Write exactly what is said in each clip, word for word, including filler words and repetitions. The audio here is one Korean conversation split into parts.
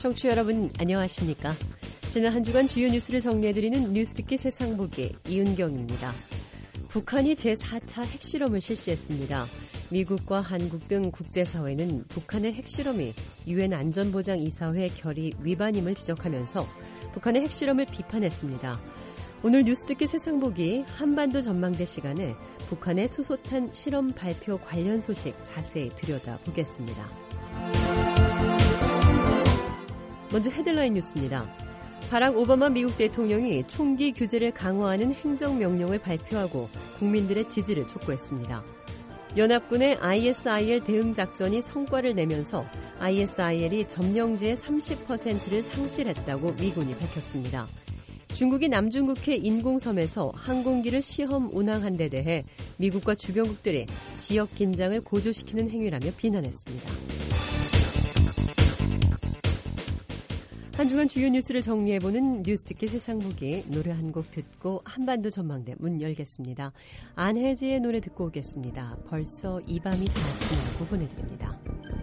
청취자 여러분 안녕하십니까? 지난 한 주간 주요 뉴스를 정리해드리는 뉴스듣기 세상보기 이은경입니다. 북한이 제사 차 핵실험을 실시했습니다. 미국과 한국 등 국제사회는 북한의 핵실험이 유엔 안전보장이사회 결의 위반임을 지적하면서 북한의 핵실험을 비판했습니다. 오늘 뉴스듣기 세상보기 한반도 전망대 시간에 북한의 수소탄 실험 발표 관련 소식 자세히 들여다보겠습니다. 먼저 헤드라인 뉴스입니다. 바락 오바마 미국 대통령이 총기 규제를 강화하는 행정명령을 발표하고 국민들의 지지를 촉구했습니다. 연합군의 아이에스아이엘 대응작전이 성과를 내면서 아이에스아이엘이 점령지의 삼십 퍼센트를 상실했다고 미군이 밝혔습니다. 중국이 남중국해 인공섬에서 항공기를 시험 운항한 데 대해 미국과 주변국들이 지역 긴장을 고조시키는 행위라며 비난했습니다. 한 주간 주요 뉴스를 정리해보는 뉴스듣기 세상보기 노래 한 곡 듣고 한반도 전망대 문 열겠습니다. 안혜지의 노래 듣고 오겠습니다. 벌써 이 밤이 다 지나고 보내드립니다.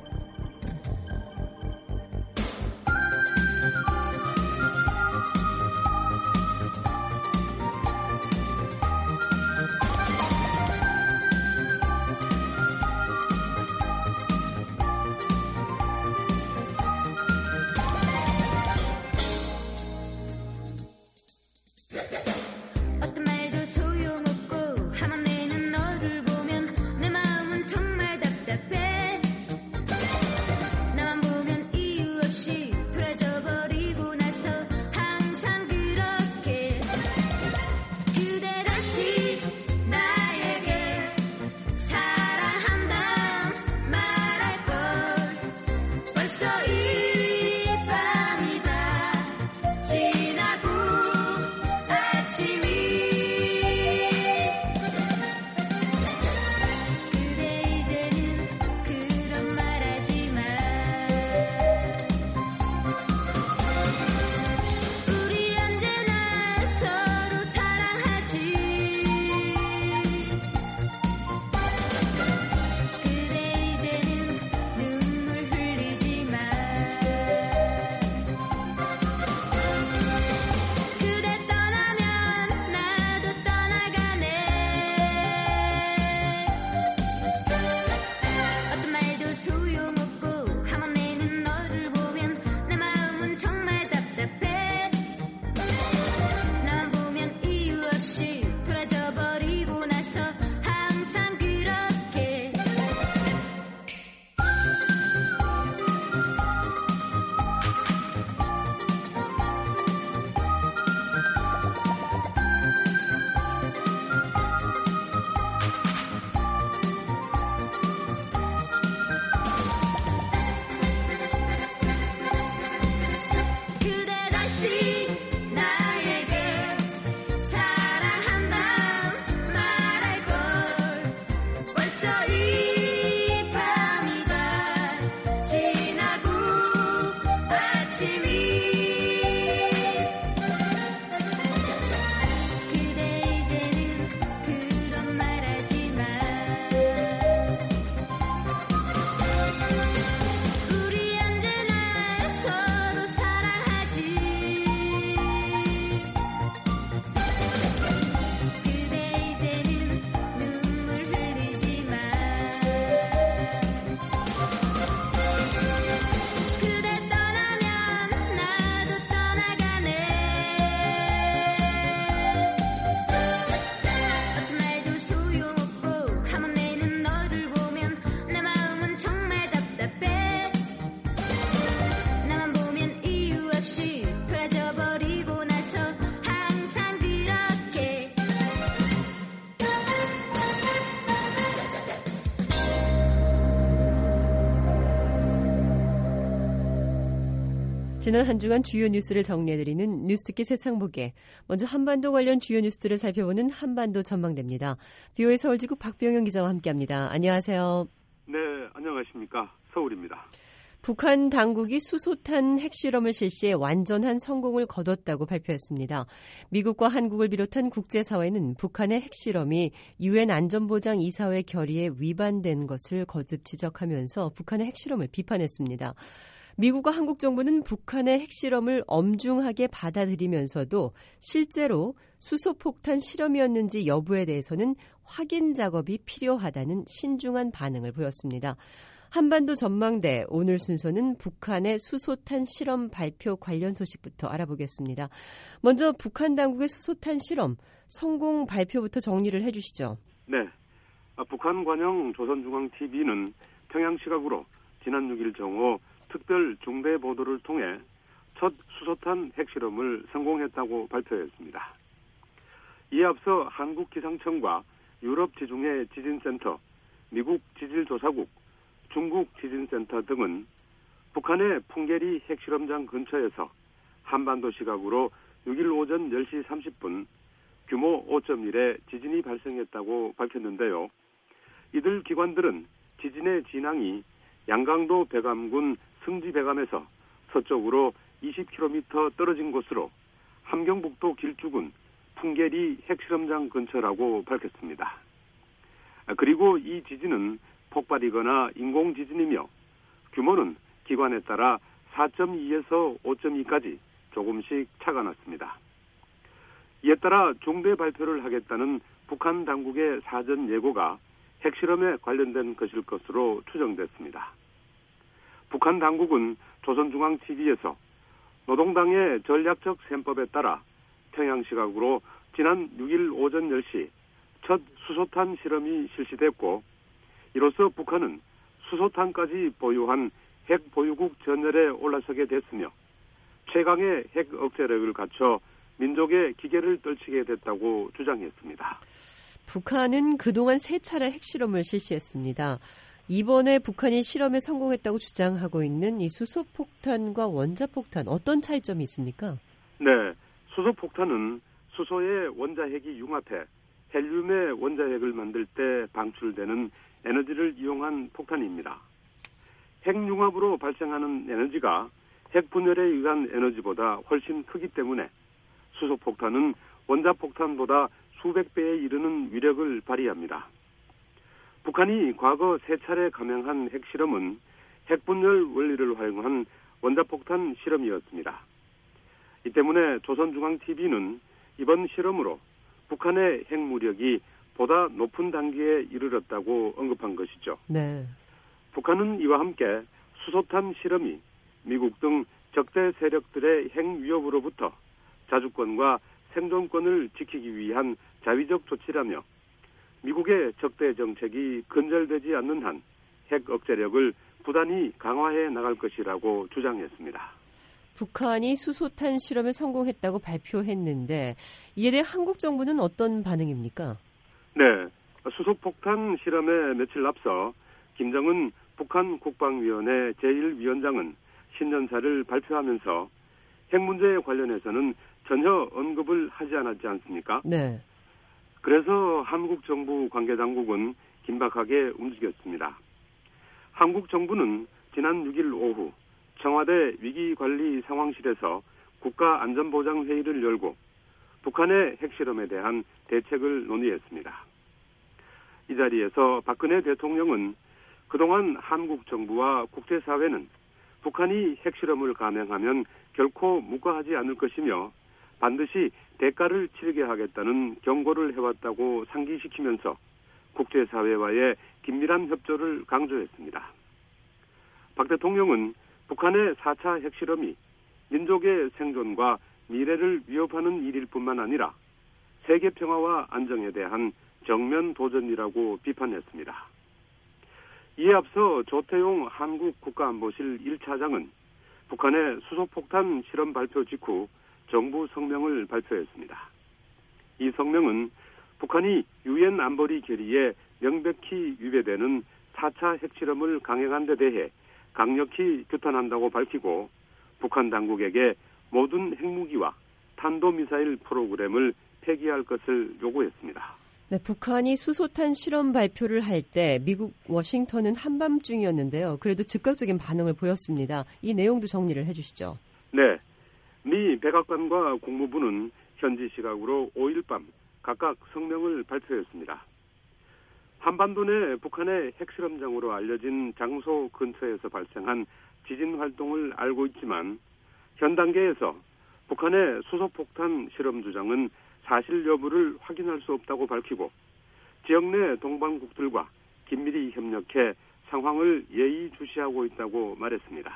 지난 한 주간 주요 뉴스를 정리해드리는 뉴스듣기 세상보기. 먼저 한반도 관련 주요 뉴스들을 살펴보는 한반도 전망대입니다. 비오에이 서울지국 박병영 기자와 함께합니다. 안녕하세요. 네, 안녕하십니까. 서울입니다. 북한 당국이 수소탄 핵실험을 실시해 완전한 성공을 거뒀다고 발표했습니다. 미국과 한국을 비롯한 국제사회는 북한의 핵실험이 유엔 안전보장이사회 결의에 위반된 것을 거듭 지적하면서 북한의 핵실험을 비판했습니다. 미국과 한국 정부는 북한의 핵실험을 엄중하게 받아들이면서도 실제로 수소폭탄 실험이었는지 여부에 대해서는 확인 작업이 필요하다는 신중한 반응을 보였습니다. 한반도 전망대 오늘 순서는 북한의 수소탄 실험 발표 관련 소식부터 알아보겠습니다. 먼저 북한 당국의 수소탄 실험 성공 발표부터 정리를 해주시죠. 네, 북한 관영 조선중앙티비는 평양 시각으로 지난 육 일 정오 특별 중대 보도를 통해 첫 수소탄 핵실험을 성공했다고 발표했습니다. 이에 앞서 한국기상청과 유럽 지중해 지진센터, 미국 지질조사국, 중국 지진센터 등은 북한의 풍계리 핵실험장 근처에서 한반도 시각으로 육 일 오전 열 시 삼십 분 규모 오 점 일의 지진이 발생했다고 밝혔는데요. 이들 기관들은 지진의 진앙이 양강도 백암군 승지 백암에서 서쪽으로 이십 킬로미터 떨어진 곳으로 함경북도 길쭉은 풍계리 핵실험장 근처라고 밝혔습니다. 그리고 이 지진은 폭발이거나 인공지진이며 규모는 기관에 따라 사 점 이에서 오 점 이까지 조금씩 차가 났습니다. 이에 따라 중대 발표를 하겠다는 북한 당국의 사전 예고가 핵실험에 관련된 것일 것으로 추정됐습니다. 북한 당국은 조선중앙티비에서 노동당의 전략적 셈법에 따라 평양 시각으로 지난 육 일 오전 열 시 첫 수소탄 실험이 실시됐고 이로써 북한은 수소탄까지 보유한 핵 보유국 전열에 올라서게 됐으며 최강의 핵 억제력을 갖춰 민족의 기계를 떨치게 됐다고 주장했습니다. 북한은 그동안 세 차례 핵실험을 실시했습니다. 이번에 북한이 실험에 성공했다고 주장하고 있는 이 수소폭탄과 원자폭탄 어떤 차이점이 있습니까? 네, 수소폭탄은 수소의 원자핵이 융합해 헬륨의 원자핵을 만들 때 방출되는 에너지를 이용한 폭탄입니다. 핵융합으로 발생하는 에너지가 핵분열에 의한 에너지보다 훨씬 크기 때문에 수소폭탄은 원자폭탄보다 수백 배에 이르는 위력을 발휘합니다. 북한이 과거 세 차례 감행한 핵실험은 핵분열 원리를 활용한 원자폭탄 실험이었습니다. 이 때문에 조선중앙티비는 이번 실험으로 북한의 핵무력이 보다 높은 단계에 이르렀다고 언급한 것이죠. 네. 북한은 이와 함께 수소탄 실험이 미국 등 적대 세력들의 핵 위협으로부터 자주권과 생존권을 지키기 위한 자위적 조치라며 미국의 적대 정책이 근절되지 않는 한 핵 억제력을 부단히 강화해 나갈 것이라고 주장했습니다. 북한이 수소탄 실험에 성공했다고 발표했는데 이에 대해 한국 정부는 어떤 반응입니까? 네, 수소폭탄 실험에 며칠 앞서 김정은 북한 국방위원회 제일 위원장은 신년사를 발표하면서 핵 문제에 관련해서는 전혀 언급을 하지 않았지 않습니까? 네. 그래서 한국 정부 관계당국은 긴박하게 움직였습니다. 한국 정부는 지난 육 일 오후 청와대 위기관리상황실에서 국가안전보장회의를 열고 북한의 핵실험에 대한 대책을 논의했습니다. 이 자리에서 박근혜 대통령은 그동안 한국 정부와 국제사회는 북한이 핵실험을 감행하면 결코 묵과하지 않을 것이며 반드시 대가를 치르게 하겠다는 경고를 해왔다고 상기시키면서 국제사회와의 긴밀한 협조를 강조했습니다. 박 대통령은 북한의 사 차 핵실험이 민족의 생존과 미래를 위협하는 일일 뿐만 아니라 세계 평화와 안정에 대한 정면 도전이라고 비판했습니다. 이에 앞서 조태용 한국 국가안보실 일 차장은 북한의 수소폭탄 실험 발표 직후 정부 성명을 발표했습니다. 이 성명은 북한이 유엔 안보리 결의에 명백히 위배되는 사 차 핵실험을 강행한 데 대해 강력히 규탄한다고 밝히고 북한 당국에게 모든 핵무기와 탄도미사일 프로그램을 폐기할 것을 요구했습니다. 네, 북한이 수소탄 실험 발표를 할 때 미국 워싱턴은 한밤중이었는데요. 그래도 즉각적인 반응을 보였습니다. 이 내용도 정리를 해주시죠. 네, 미 백악관과 국무부는 현지 시각으로 오 일 밤 각각 성명을 발표했습니다. 한반도 내 북한의 핵실험장으로 알려진 장소 근처에서 발생한 지진 활동을 알고 있지만 현 단계에서 북한의 수소폭탄 실험 주장은 사실 여부를 확인할 수 없다고 밝히고 지역 내 동반국들과 긴밀히 협력해 상황을 예의주시하고 있다고 말했습니다.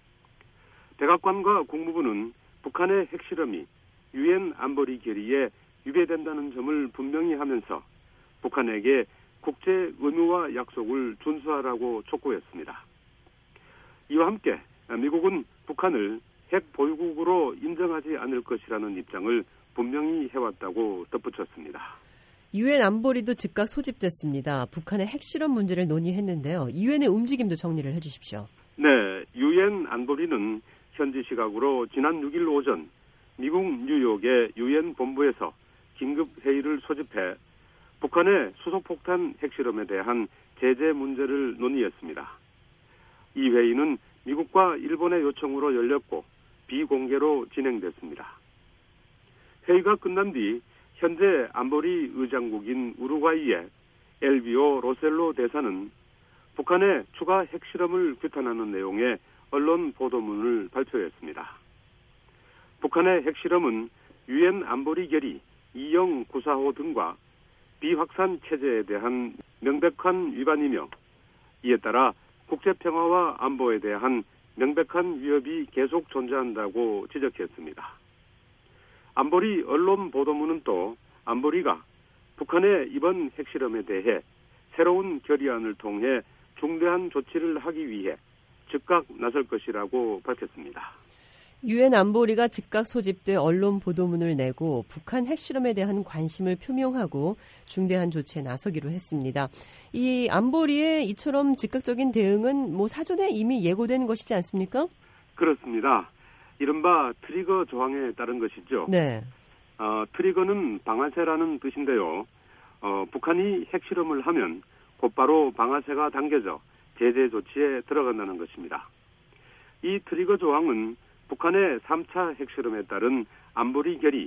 백악관과 국무부는 북한의 핵실험이 유엔 안보리 결의에 위배된다는 점을 분명히 하면서 북한에게 국제 의무와 약속을 준수하라고 촉구했습니다. 이와 함께 미국은 북한을 핵 보유국으로 인정하지 않을 것이라는 입장을 분명히 해왔다고 덧붙였습니다. 유엔 안보리도 즉각 소집됐습니다. 북한의 핵실험 문제를 논의했는데요. 유엔의 움직임도 정리를 해주십시오. 네, 유엔 안보리는 현지 시각으로 지난 육 일 오전 미국 뉴욕의 유엔 본부에서 긴급 회의를 소집해 북한의 수소폭탄 핵실험에 대한 제재 문제를 논의했습니다. 이 회의는 미국과 일본의 요청으로 열렸고 비공개로 진행됐습니다. 회의가 끝난 뒤 현재 안보리 의장국인 우루과이의 엘비오 로셀로 대사는 북한의 추가 핵실험을 규탄하는 내용의 언론 보도문을 발표했습니다. 북한의 핵실험은 유엔 안보리 결의 이영구사호 등과 비확산 체제에 대한 명백한 위반이며 이에 따라 국제평화와 안보에 대한 명백한 위협이 계속 존재한다고 지적했습니다. 안보리 언론 보도문은 또 안보리가 북한의 이번 핵실험에 대해 새로운 결의안을 통해 중대한 조치를 하기 위해 즉각 나설 것이라고 밝혔습니다. 유엔 안보리가 즉각 소집돼 언론 보도문을 내고 북한 핵실험에 대한 관심을 표명하고 중대한 조치에 나서기로 했습니다. 이 안보리의 이처럼 즉각적인 대응은 뭐 사전에 이미 예고된 것이지 않습니까? 그렇습니다. 이른바 트리거 조항에 따른 것이죠. 네. 어, 트리거는 방아쇠라는 뜻인데요. 어, 북한이 핵실험을 하면 곧바로 방아쇠가 당겨져 제재 조치에 들어간다는 것입니다. 이 트리거 조항은 북한의 삼 차 핵실험에 따른 안보리 결의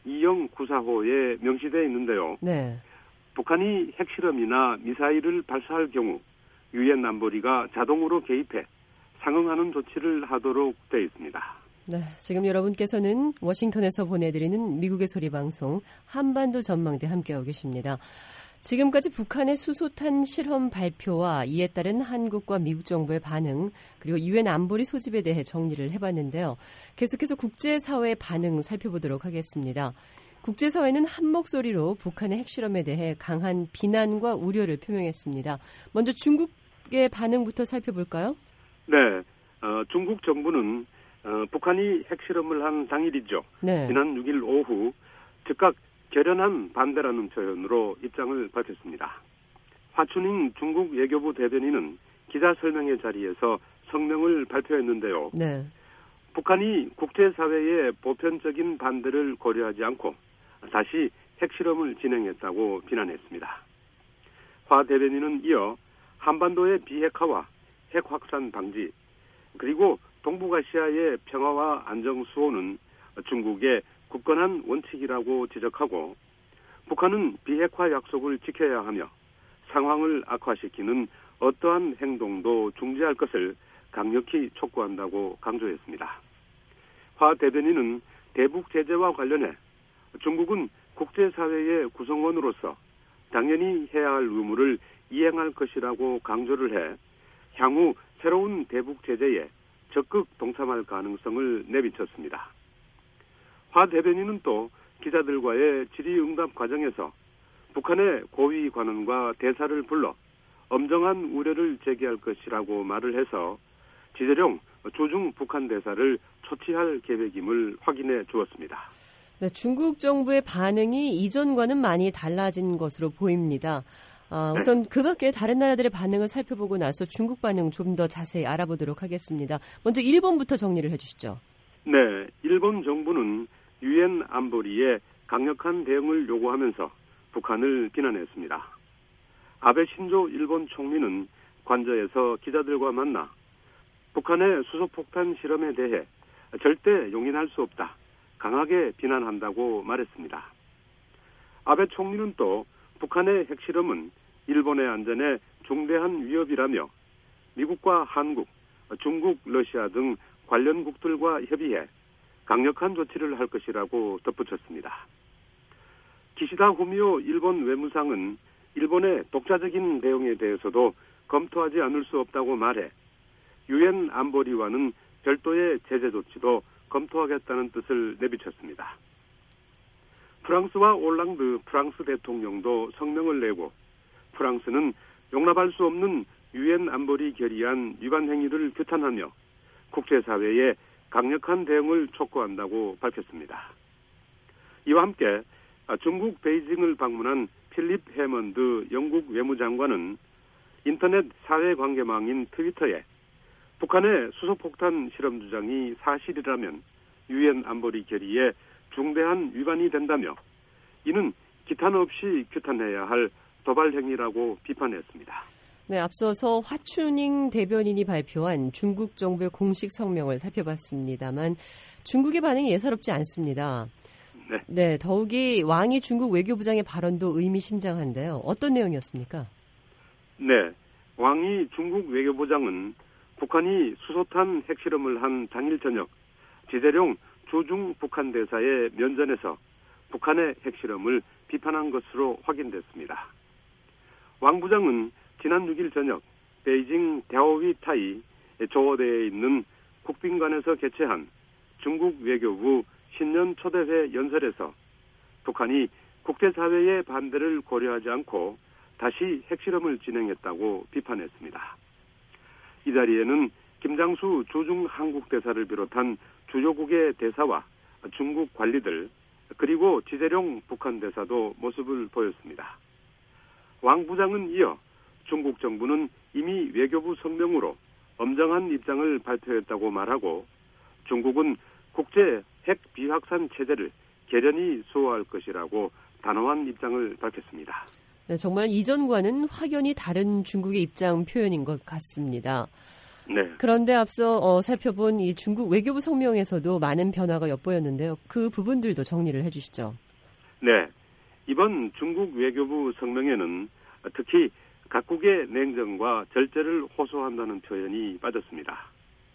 이영구사호에 명시되어 있는데요. 네. 북한이 핵실험이나 미사일을 발사할 경우 유엔 안보리가 자동으로 개입해 상응하는 조치를 하도록 되어 있습니다. 네, 지금 여러분께서는 워싱턴에서 보내드리는 미국의 소리 방송 한반도 전망대 함께하고 계십니다. 지금까지 북한의 수소탄 실험 발표와 이에 따른 한국과 미국 정부의 반응 그리고 유엔 안보리 소집에 대해 정리를 해봤는데요. 계속해서 국제사회의 반응 살펴보도록 하겠습니다. 국제사회는 한 목소리로 북한의 핵실험에 대해 강한 비난과 우려를 표명했습니다. 먼저 중국의 반응부터 살펴볼까요? 네, 어, 중국 정부는 어, 북한이 핵실험을 한 당일이죠. 네. 지난 육 일 오후 즉각 결연한 반대라는 표현으로 입장을 밝혔습니다. 화춘잉 중국 외교부 대변인은 기자 설명회 자리에서 성명을 발표했는데요. 네. 북한이 국제사회의 보편적인 반대를 고려하지 않고 다시 핵실험을 진행했다고 비난했습니다. 화 대변인은 이어 한반도의 비핵화와 핵 확산 방지 그리고 동북아시아의 평화와 안정 수호는 중국의 굳건한 원칙이라고 지적하고 북한은 비핵화 약속을 지켜야 하며 상황을 악화시키는 어떠한 행동도 중지할 것을 강력히 촉구한다고 강조했습니다. 화 대변인은 대북 제재와 관련해 중국은 국제사회의 구성원으로서 당연히 해야 할 의무를 이행할 것이라고 강조를 해 향후 새로운 대북 제재에 적극 동참할 가능성을 내비쳤습니다. 화 대변인은 또 기자들과의 질의응답 과정에서 북한의 고위 관원과 대사를 불러 엄정한 우려를 제기할 것이라고 말을 해서 지재령 조중 북한 대사를 초치할 계획임을 확인해 주었습니다. 네, 중국 정부의 반응이 이전과는 많이 달라진 것으로 보입니다. 아, 우선 네. 그 밖에 다른 나라들의 반응을 살펴보고 나서 중국 반응 좀 더 자세히 알아보도록 하겠습니다. 먼저 일본부터 정리를 해주시죠. 네, 일본 정부는 유엔 안보리에 강력한 대응을 요구하면서 북한을 비난했습니다. 아베 신조 일본 총리는 관저에서 기자들과 만나 북한의 수소폭탄 실험에 대해 절대 용인할 수 없다. 강하게 비난한다고 말했습니다. 아베 총리는 또 북한의 핵실험은 일본의 안전에 중대한 위협이라며 미국과 한국, 중국, 러시아 등 관련국들과 협의해 강력한 조치를 할 것이라고 덧붙였습니다. 기시다 후미오 일본 외무상은 일본의 독자적인 내용에 대해서도 검토하지 않을 수 없다고 말해 유엔 안보리와는 별도의 제재 조치도 검토하겠다는 뜻을 내비쳤습니다. 프랑스와 올랑드 프랑스 대통령도 성명을 내고 프랑스는 용납할 수 없는 유엔 안보리 결의안 위반 행위를 규탄하며 국제사회에 강력한 대응을 촉구한다고 밝혔습니다. 이와 함께 중국 베이징을 방문한 필립 해먼드 영국 외무장관은 인터넷 사회관계망인 트위터에 북한의 수소폭탄 실험 주장이 사실이라면 유엔 안보리 결의에 중대한 위반이 된다며 이는 기탄 없이 규탄해야 할 도발 행위라고 비판했습니다. 네, 앞서서 화춘잉 대변인이 발표한 중국 정부의 공식 성명을 살펴봤습니다만 중국의 반응이 예사롭지 않습니다. 네. 네, 더욱이 왕이 중국 외교부장의 발언도 의미심장한데요. 어떤 내용이었습니까? 네, 왕이 중국 외교부장은 북한이 수소탄 핵실험을 한 당일 저녁 지재룡 주중 북한 대사의 면전에서 북한의 핵실험을 비판한 것으로 확인됐습니다. 왕 부장은 지난 육 일 저녁 베이징 랴오위타이 조어대에 있는 국빈관에서 개최한 중국 외교부 신년 초대회 연설에서 북한이 국제사회의 반대를 고려하지 않고 다시 핵실험을 진행했다고 비판했습니다. 이 자리에는 김장수 주중 한국 대사를 비롯한 주요국의 대사와 중국 관리들 그리고 지재룡 북한 대사도 모습을 보였습니다. 왕 부장은 이어 중국 정부는 이미 외교부 성명으로 엄정한 입장을 발표했다고 말하고 중국은 국제 핵 비확산 체제를 계련히 수호할 것이라고 단호한 입장을 밝혔습니다. 네, 정말 이전과는 확연히 다른 중국의 입장 표현인 것 같습니다. 네. 그런데 앞서 어, 살펴본 이 중국 외교부 성명에서도 많은 변화가 엿보였는데요. 그 부분들도 정리를 해주시죠. 네. 이번 중국 외교부 성명에는 특히 각국의 냉정과 절제를 호소한다는 표현이 빠졌습니다.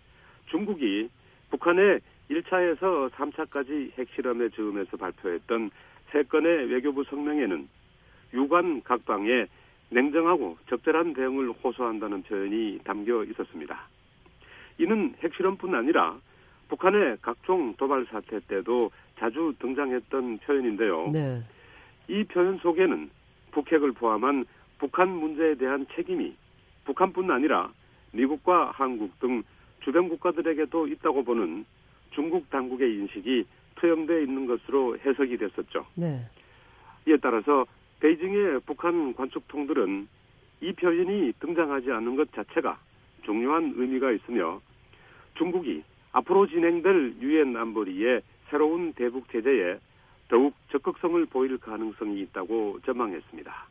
중국이 북한의 일 차에서 삼 차까지 핵실험의 즈음에서 발표했던 세 건의 외교부 성명에는 유관 각방에 냉정하고 적절한 대응을 호소한다는 표현이 담겨 있었습니다. 이는 핵실험뿐 아니라 북한의 각종 도발 사태 때도 자주 등장했던 표현인데요. 네. 이 표현 속에는 북핵을 포함한 북한 문제에 대한 책임이 북한뿐 아니라 미국과 한국 등 주변 국가들에게도 있다고 보는 중국 당국의 인식이 투영되어 있는 것으로 해석이 됐었죠. 네. 이에 따라서 베이징의 북한 관측통들은 이 표현이 등장하지 않는 것 자체가 중요한 의미가 있으며 중국이 앞으로 진행될 유엔 안보리의 새로운 대북 제재에 더욱 적극성을 보일 가능성이 있다고 전망했습니다.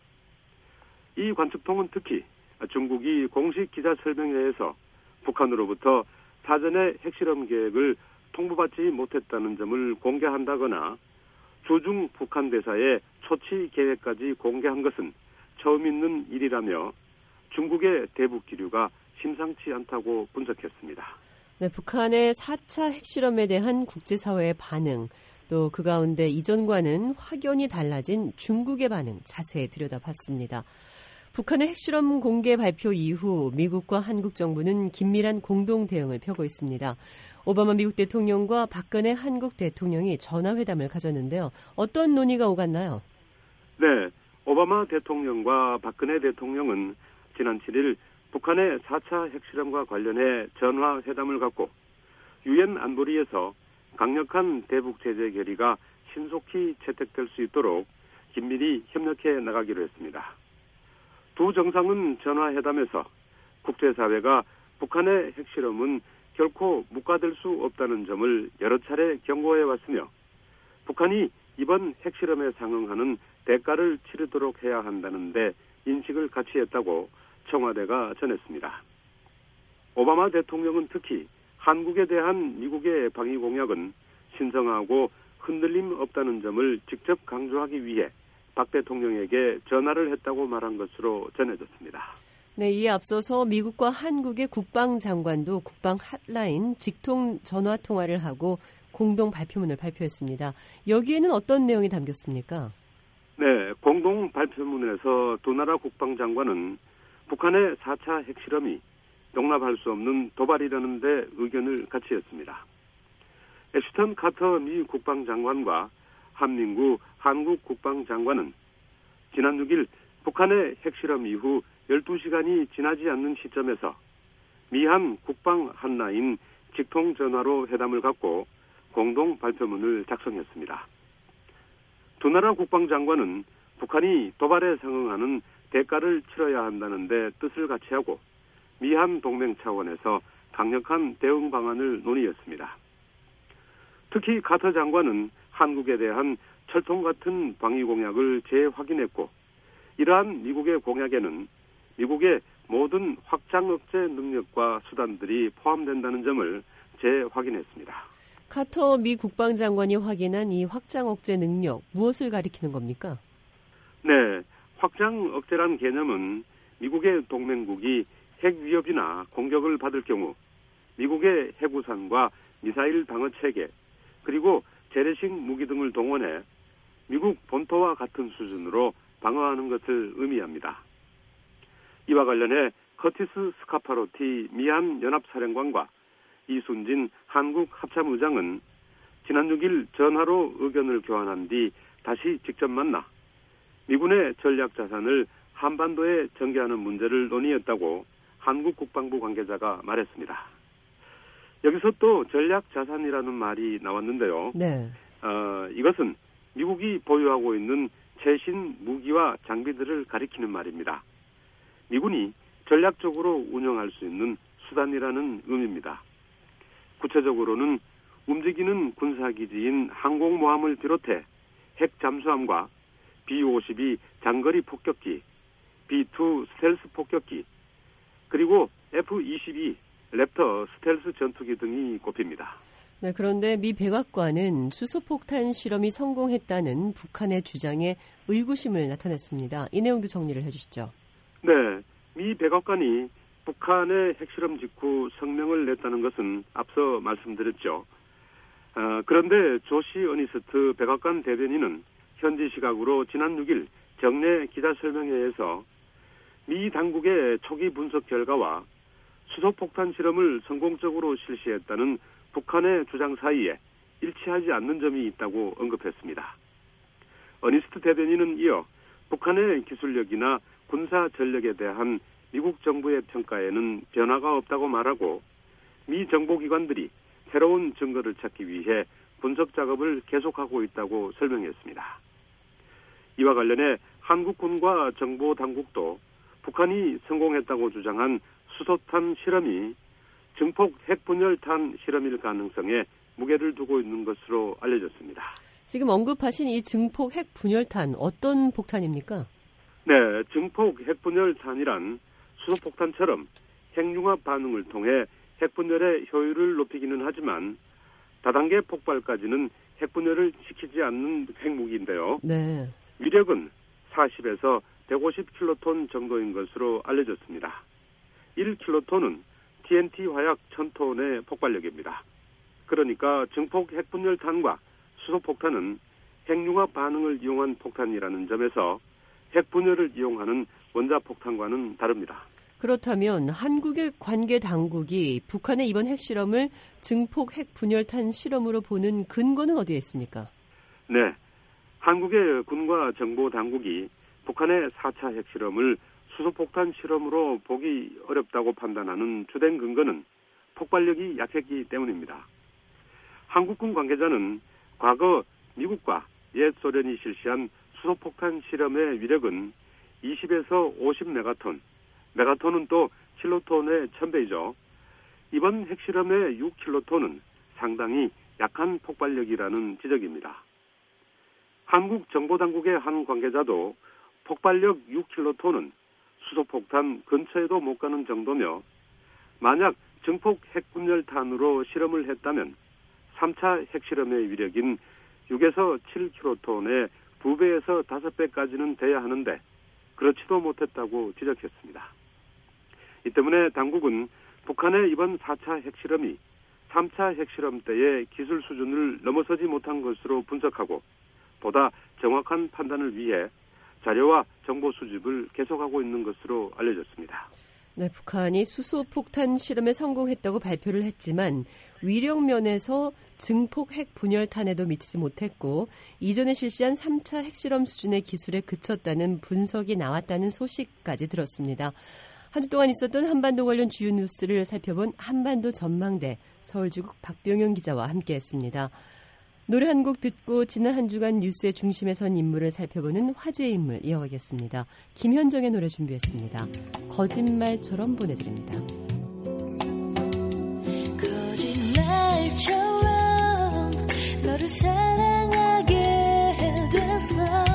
이 관측통은 특히 중국이 공식 기자 설명회에서 북한으로부터 사전에 핵실험 계획을 통보받지 못했다는 점을 공개한다거나 주중 북한 대사의 초치 계획까지 공개한 것은 처음 있는 일이라며 중국의 대북 기류가 심상치 않다고 분석했습니다. 네, 북한의 사 차 핵실험에 대한 국제사회의 반응, 또 그 가운데 이전과는 확연히 달라진 중국의 반응 자세히 들여다봤습니다. 북한의 핵실험 공개 발표 이후 미국과 한국 정부는 긴밀한 공동 대응을 펴고 있습니다. 오바마 미국 대통령과 박근혜 한국 대통령이 전화회담을 가졌는데요. 어떤 논의가 오갔나요? 네, 오바마 대통령과 박근혜 대통령은 지난 칠 일 북한의 사 차 핵실험과 관련해 전화회담을 갖고 유엔 안보리에서 강력한 대북 제재 결의가 신속히 채택될 수 있도록 긴밀히 협력해 나가기로 했습니다. 두 정상은 전화회담에서 국제사회가 북한의 핵실험은 결코 묵과될 수 없다는 점을 여러 차례 경고해 왔으며 북한이 이번 핵실험에 상응하는 대가를 치르도록 해야 한다는데 인식을 같이 했다고 청와대가 전했습니다. 오바마 대통령은 특히 한국에 대한 미국의 방위 공약은 신성하고 흔들림 없다는 점을 직접 강조하기 위해 박 대통령에게 전화를 했다고 말한 것으로 전해졌습니다. 네, 이에 앞서서 미국과 한국의 국방장관도 국방 핫라인 직통 전화 통화를 하고 공동 발표문을 발표했습니다. 여기에는 어떤 내용이 담겼습니까? 네, 공동 발표문에서 두 나라 국방장관은 북한의 사 차 핵실험이 용납할 수 없는 도발이라는 데 의견을 같이 했습니다. 애슈턴 카터 미 국방장관과 한민구 한국 국방장관은 지난 육 일 북한의 핵실험 이후 열두 시간이 지나지 않는 시점에서 미한 국방 핫라인 직통전화로 회담을 갖고 공동 발표문을 작성했습니다. 두 나라 국방장관은 북한이 도발에 상응하는 대가를 치러야 한다는 데 뜻을 같이 하고 미한 동맹 차원에서 강력한 대응 방안을 논의했습니다. 특히 카터 장관은 한국에 대한 철통 같은 방위 공약을 재확인했고 이러한 미국의 공약에는 미국의 모든 확장 억제 능력과 수단들이 포함된다는 점을 재확인했습니다. 카터 미 국방장관이 확인한 이 확장 억제 능력, 무엇을 가리키는 겁니까? 네, 확장 억제란 개념은 미국의 동맹국이 핵 위협이나 공격을 받을 경우 미국의 해구산과 미사일 방어 체계 그리고 재래식 무기 등을 동원해 미국 본토와 같은 수준으로 방어하는 것을 의미합니다. 이와 관련해 커티스 스카파로티 미한 연합사령관과 이순진 한국 합참의장은 지난 육 일 전화로 의견을 교환한 뒤 다시 직접 만나 미군의 전략 자산을 한반도에 전개하는 문제를 논의했다고 한국 국방부 관계자가 말했습니다. 여기서 또 전략 자산이라는 말이 나왔는데요. 네. 어, 이것은 미국이 보유하고 있는 최신 무기와 장비들을 가리키는 말입니다. 미군이 전략적으로 운영할 수 있는 수단이라는 의미입니다. 구체적으로는 움직이는 군사기지인 항공모함을 비롯해 핵 잠수함과 비 오십이 장거리 폭격기, 비 투 스텔스 폭격기, 그리고 에프 이십이 랩터 스텔스 전투기 등이 꼽힙니다. 네, 그런데 미 백악관은 수소폭탄 실험이 성공했다는 북한의 주장에 의구심을 나타냈습니다. 이 내용도 정리를 해주시죠. 네, 미 백악관이 북한의 핵실험 직후 성명을 냈다는 것은 앞서 말씀드렸죠. 어, 그런데 조시 어니스트 백악관 대변인은 현지 시각으로 지난 육 일 정례 기자설명회에서 미 당국의 초기 분석 결과와 수소폭탄 실험을 성공적으로 실시했다는 북한의 주장 사이에 일치하지 않는 점이 있다고 언급했습니다. 어니스트 대변인은 이어 북한의 기술력이나 군사 전력에 대한 미국 정부의 평가에는 변화가 없다고 말하고 미 정보기관들이 새로운 증거를 찾기 위해 분석 작업을 계속하고 있다고 설명했습니다. 이와 관련해 한국군과 정보당국도 북한이 성공했다고 주장한 수소탄 실험이 증폭 핵분열탄 실험일 가능성에 무게를 두고 있는 것으로 알려졌습니다. 지금 언급하신 이 증폭 핵분열탄 어떤 폭탄입니까? 네, 증폭 핵분열탄이란 수소폭탄처럼 핵융합 반응을 통해 핵분열의 효율을 높이기는 하지만 다단계 폭발까지는 핵분열을 시키지 않는 핵무기인데요. 네. 위력은 사십에서 백오십 킬로톤 정도인 것으로 알려졌습니다. 일 킬로톤은 티엔티 화약 천 톤의 폭발력입니다. 그러니까 증폭 핵분열탄과 수소폭탄은 핵융합 반응을 이용한 폭탄이라는 점에서 핵분열을 이용하는 원자폭탄과는 다릅니다. 그렇다면 한국의 관계 당국이 북한의 이번 핵실험을 증폭 핵분열탄 실험으로 보는 근거는 어디에 있습니까? 네, 한국의 군과 정보 당국이 북한의 사 차 핵실험을 수소폭탄 실험으로 보기 어렵다고 판단하는 주된 근거는 폭발력이 약했기 때문입니다. 한국군 관계자는 과거 미국과 옛 소련이 실시한 수소폭탄 실험의 위력은 이십에서 오십 메가톤, 메가톤은 또 킬로톤의 천 배이죠. 이번 핵실험의 육 킬로톤은 상당히 약한 폭발력이라는 지적입니다. 한국 정보당국의 한 관계자도 폭발력 육 킬로톤은 수소폭탄 근처에도 못 가는 정도며 만약 증폭 핵분열탄으로 실험을 했다면 삼 차 핵실험의 위력인 육에서 칠 킬로톤의 두 배에서 다섯 배까지는 돼야 하는데 그렇지도 못했다고 지적했습니다. 이 때문에 당국은 북한의 이번 사 차 핵실험이 삼 차 핵실험 때의 기술 수준을 넘어서지 못한 것으로 분석하고 보다 정확한 판단을 위해 자료와 정보 수집을 계속하고 있는 것으로 알려졌습니다. 네, 북한이 수소폭탄 실험에 성공했다고 발표를 했지만 위력 면에서 증폭 핵 분열탄에도 미치지 못했고 이전에 실시한 삼 차 핵실험 수준의 기술에 그쳤다는 분석이 나왔다는 소식까지 들었습니다. 한 주 동안 있었던 한반도 관련 주요 뉴스를 살펴본 한반도 전망대 서울지국 박병영 기자와 함께했습니다. 노래 한 곡 듣고 지난 한 주간 뉴스의 중심에 선 인물을 살펴보는 화제의 인물 이어가겠습니다. 김현정의 노래 준비했습니다. 거짓말처럼 보내드립니다. 거짓말처럼 너를 사랑하게 됐어.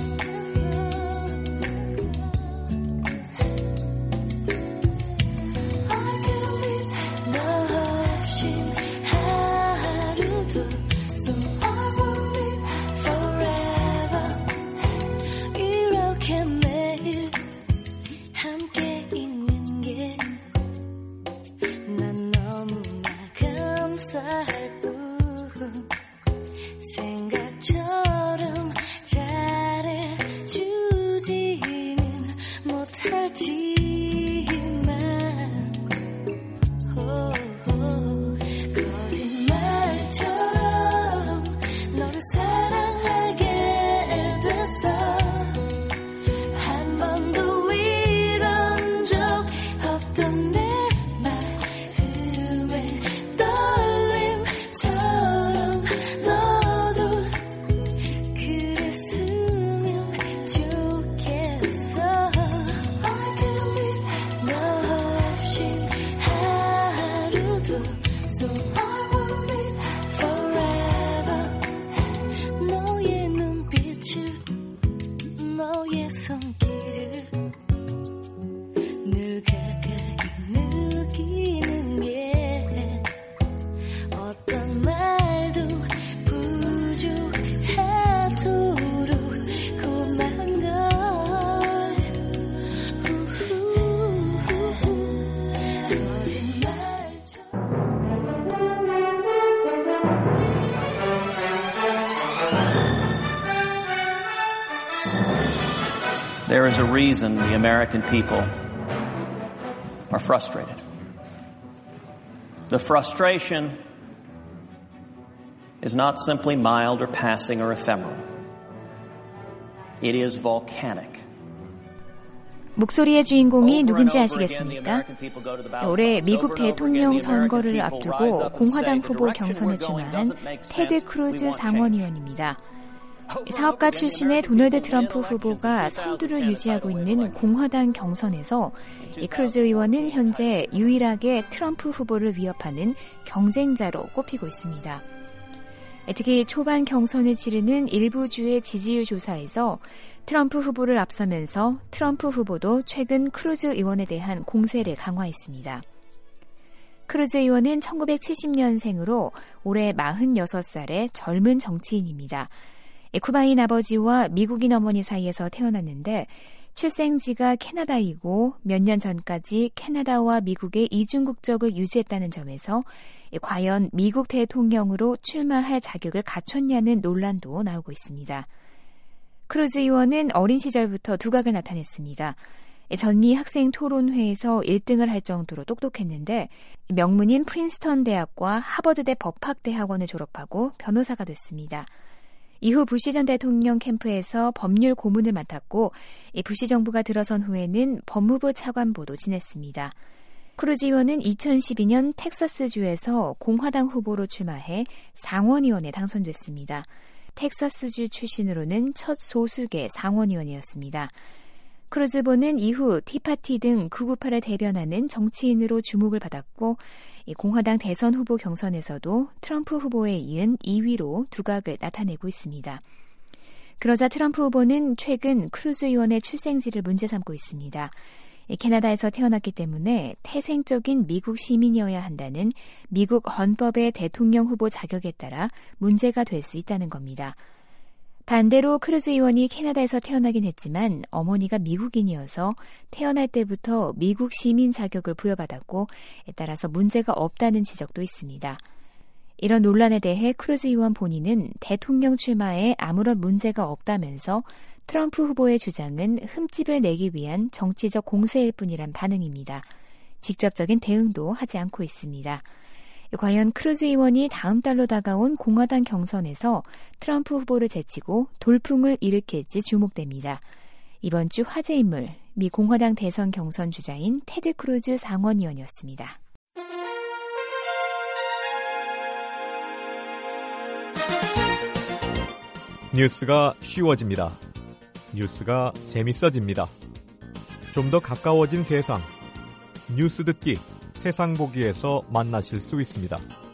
생각처럼 잘해주지는 못하지만 호호, 거짓말처럼 너를 사랑하게 됐어. 한 번도 이런 적 없던 내 마음에 떨림처럼 너도 그랬으면 좋겠어. I can't live 너 없인 하루도. So I will live forever. 너의 눈빛을 너의 손길을 늘 가까이 느끼는 게 어떤 말도 부족하도록 고마운 걸. There is a reason the American people are frustrated. The frustration is not simply mild or passing or ephemeral. It is volcanic. 목소리의 주인공이 누군지 아시겠습니까? 올해 미국 대통령 선거를 앞두고 공화당 후보 경선에 출마한 테드 크루즈 상원의원입니다. 사업가 출신의 도널드 트럼프 후보가 선두를 유지하고 있는 공화당 경선에서 이 크루즈 의원은 현재 유일하게 트럼프 후보를 위협하는 경쟁자로 꼽히고 있습니다. 특히 초반 경선을 치르는 일부 주의 지지율 조사에서 트럼프 후보를 앞서면서 트럼프 후보도 최근 크루즈 의원에 대한 공세를 강화했습니다. 크루즈 의원은 천구백칠십 년생으로 올해 마흔여섯 살의 젊은 정치인입니다. 쿠바인 아버지와 미국인 어머니 사이에서 태어났는데 출생지가 캐나다이고 몇 년 전까지 캐나다와 미국의 이중 국적을 유지했다는 점에서 과연 미국 대통령으로 출마할 자격을 갖췄냐는 논란도 나오고 있습니다. 크루즈 의원은 어린 시절부터 두각을 나타냈습니다. 전미 학생 토론회에서 일 등을 할 정도로 똑똑했는데 명문인 프린스턴 대학과 하버드대 법학대학원을 졸업하고 변호사가 됐습니다. 이후 부시 전 대통령 캠프에서 법률 고문을 맡았고 부시 정부가 들어선 후에는 법무부 차관보도 지냈습니다. 크루즈 의원은 이천십이 년 텍사스주에서 공화당 후보로 출마해 상원의원에 당선됐습니다. 텍사스주 출신으로는 첫 소수계 상원의원이었습니다. 크루즈 후보는 이후 티파티 등 극우파를 대변하는 정치인으로 주목을 받았고 공화당 대선 후보 경선에서도 트럼프 후보에 이은 이 위로 두각을 나타내고 있습니다. 그러자 트럼프 후보는 최근 크루즈 의원의 출생지를 문제 삼고 있습니다. 캐나다에서 태어났기 때문에 태생적인 미국 시민이어야 한다는 미국 헌법의 대통령 후보 자격에 따라 문제가 될 수 있다는 겁니다. 반대로 크루즈 의원이 캐나다에서 태어나긴 했지만 어머니가 미국인이어서 태어날 때부터 미국 시민 자격을 부여받았고 따라서 문제가 없다는 지적도 있습니다. 이런 논란에 대해 크루즈 의원 본인은 대통령 출마에 아무런 문제가 없다면서 트럼프 후보의 주장은 흠집을 내기 위한 정치적 공세일 뿐이란 반응입니다. 직접적인 대응도 하지 않고 있습니다. 과연 크루즈 의원이 다음 달로 다가온 공화당 경선에서 트럼프 후보를 제치고 돌풍을 일으킬지 주목됩니다. 이번 주 화제 인물, 미 공화당 대선 경선 주자인 테드 크루즈 상원의원이었습니다. 뉴스가 쉬워집니다. 뉴스가 재밌어집니다. 좀 더 가까워진 세상. 뉴스 듣기, 세상 보기에서 만나실 수 있습니다.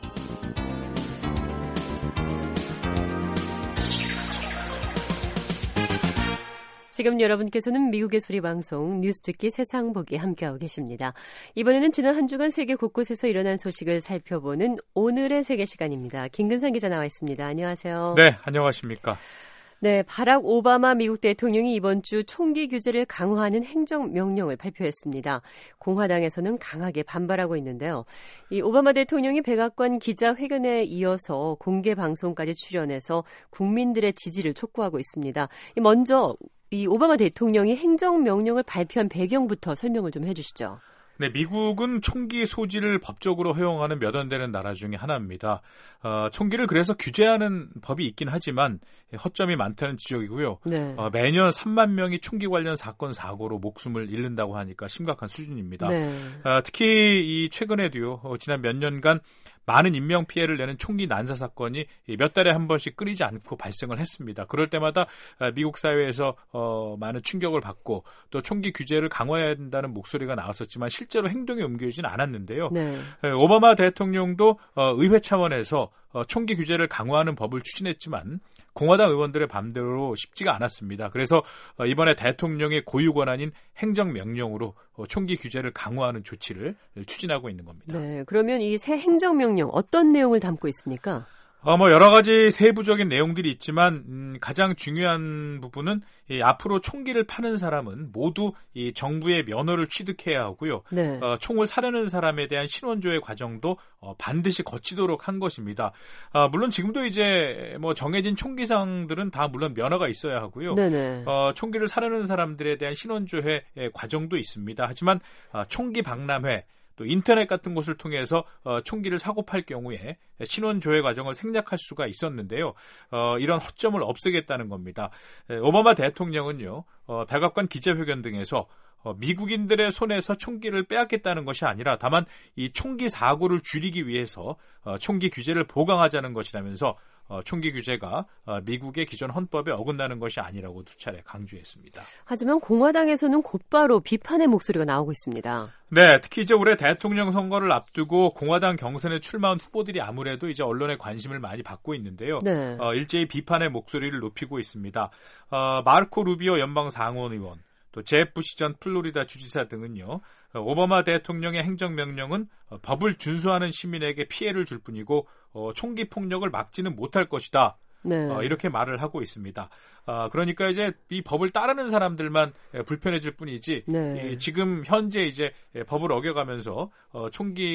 지금 여러분께서는 미국의 소리방송 뉴스 듣기 세상 보기 함께하고 계십니다. 이번에는 지난 한 주간 세계 곳곳에서 일어난 소식을 살펴보는 오늘의 세계 시간입니다. 김근선 기자 나와 있습니다. 안녕하세요. 네, 안녕하십니까. 네, 바락 오바마 미국 대통령이 이번 주 총기 규제를 강화하는 행정명령을 발표했습니다. 공화당에서는 강하게 반발하고 있는데요. 이 오바마 대통령이 백악관 기자회견에 이어서 공개 방송까지 출연해서 국민들의 지지를 촉구하고 있습니다. 먼저 이 오바마 대통령이 행정명령을 발표한 배경부터 설명을 좀 해주시죠. 네, 미국은 총기 소지를 법적으로 허용하는 몇 안 되는 나라 중에 하나입니다. 어, 총기를 그래서 규제하는 법이 있긴 하지만 허점이 많다는 지적이고요. 네. 어, 매년 삼만 명이 총기 관련 사건 사고로 목숨을 잃는다고 하니까 심각한 수준입니다. 네. 어, 특히 이 최근에도요. 어, 지난 몇 년간 많은 인명피해를 내는 총기 난사 사건이 몇 달에 한 번씩 끊이지 않고 발생을 했습니다. 그럴 때마다 미국 사회에서 어, 많은 충격을 받고 또 총기 규제를 강화해야 된다는 목소리가 나왔었지만 실제로 행동에 옮겨지진 않았는데요. 네. 오바마 대통령도 어, 의회 차원에서 어, 총기 규제를 강화하는 법을 추진했지만 공화당 의원들의 반대로 쉽지가 않았습니다. 그래서 어, 이번에 대통령의 고유 권한인 행정명령으로 어, 총기 규제를 강화하는 조치를 추진하고 있는 겁니다. 네, 그러면 이 새 행정명령 어떤 내용을 담고 있습니까? 어, 뭐 여러 가지 세부적인 내용들이 있지만 음, 가장 중요한 부분은 이 앞으로 총기를 파는 사람은 모두 이 정부의 면허를 취득해야 하고요. 네. 어, 총을 사려는 사람에 대한 신원조회 과정도 어, 반드시 거치도록 한 것입니다. 어, 물론 지금도 이제 뭐 정해진 총기상들은 다 물론 면허가 있어야 하고요. 네네. 어, 총기를 사려는 사람들에 대한 신원조회 과정도 있습니다. 하지만 어, 총기 박람회 또 인터넷 같은 곳을 통해서 어, 총기를 사고 팔 경우에 신원 조회 과정을 생략할 수가 있었는데요. 어, 이런 허점을 없애겠다는 겁니다. 에, 오바마 대통령은요. 어, 백악관 기자회견 등에서 어, 미국인들의 손에서 총기를 빼앗겠다는 것이 아니라 다만 이 총기 사고를 줄이기 위해서 어, 총기 규제를 보강하자는 것이라면서 어, 총기 규제가 어, 미국의 기존 헌법에 어긋나는 것이 아니라고 두 차례 강조했습니다. 하지만 공화당에서는 곧바로 비판의 목소리가 나오고 있습니다. 네, 특히 이제 올해 대통령 선거를 앞두고 공화당 경선에 출마한 후보들이 아무래도 이제 언론의 관심을 많이 받고 있는데요. 네. 어, 일제히 비판의 목소리를 높이고 있습니다. 어, 마르코 루비오 연방 상원의원, 또 제프 부시 전 플로리다 주지사 등은요. 오바마 대통령의 행정명령은 법을 준수하는 시민에게 피해를 줄 뿐이고 어, 총기 폭력을 막지는 못할 것이다. 네. 어, 이렇게 말을 하고 있습니다. 어, 그러니까 이제 이 법을 따르는 사람들만 불편해질 뿐이지 네. 이, 지금 현재 이제 법을 어겨가면서 어,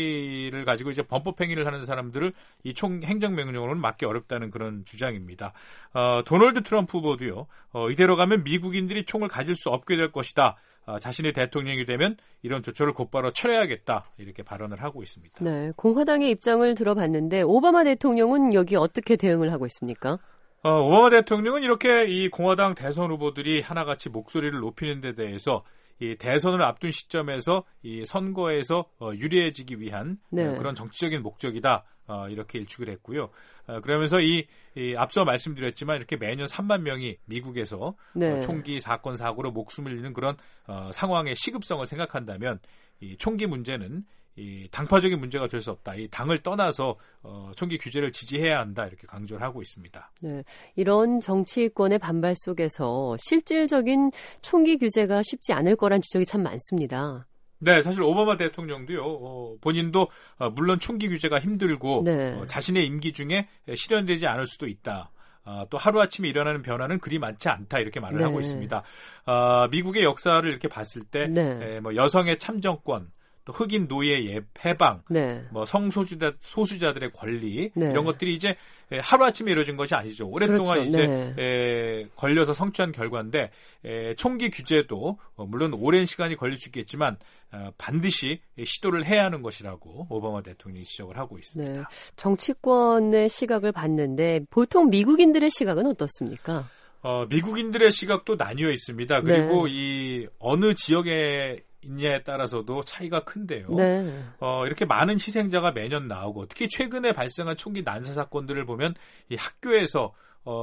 총기를 가지고 이제 범법행위를 하는 사람들을 이 총 행정명령으로는 막기 어렵다는 그런 주장입니다. 어, 도널드 트럼프 후보도요. 어, 이대로 가면 미국인들이 총을 가질 수 없게 될 것이다. 어, 자신이 대통령이 되면 이런 조처를 곧바로 철회하겠다 이렇게 발언을 하고 있습니다. 네, 공화당의 입장을 들어봤는데 오바마 대통령은 여기 어떻게 대응을 하고 있습니까? 어, 오바마 대통령은 이렇게 이 공화당 대선 후보들이 하나같이 목소리를 높이는 데 대해서 이 대선을 앞둔 시점에서 이 선거에서 어, 유리해지기 위한 네. 어, 그런 정치적인 목적이다. 어, 이렇게 일축을 했고요. 어, 그러면서 이, 이 앞서 말씀드렸지만 이렇게 매년 삼만 명이 미국에서 네. 어, 총기 사건 사고로 목숨을 잃는 그런 어, 상황의 시급성을 생각한다면 이 총기 문제는 이 당파적인 문제가 될 수 없다. 이 당을 떠나서 어, 총기 규제를 지지해야 한다. 이렇게 강조를 하고 있습니다. 네, 이런 정치권의 반발 속에서 실질적인 총기 규제가 쉽지 않을 거란 지적이 참 많습니다. 네, 사실 오바마 대통령도요. 어, 본인도 어, 물론 총기 규제가 힘들고 네. 어, 자신의 임기 중에 실현되지 않을 수도 있다. 어, 또 하루아침에 일어나는 변화는 그리 많지 않다 이렇게 말을 네. 하고 있습니다. 어, 미국의 역사를 이렇게 봤을 때 네. 에, 뭐 여성의 참정권, 또 흑인 노예 해방, 네. 뭐 성소수자 소수자들의 권리 네. 이런 것들이 이제 하루 아침에 이루어진 것이 아니죠. 오랫동안 그렇죠. 이제 네. 에, 걸려서 성취한 결과인데 에, 총기 규제도 어, 물론 오랜 시간이 걸릴 수 있겠지만 어, 반드시 시도를 해야 하는 것이라고 오바마 대통령이 지적을 하고 있습니다. 네. 정치권의 시각을 봤는데 보통 미국인들의 시각은 어떻습니까? 어, 미국인들의 시각도 나뉘어 있습니다. 그리고 네. 이 어느 지역에 있냐에 따라서도 차이가 큰데요. 네. 어, 이렇게 많은 희생자가 매년 나오고 특히 최근에 발생한 총기 난사 사건들을 보면 이 학교에서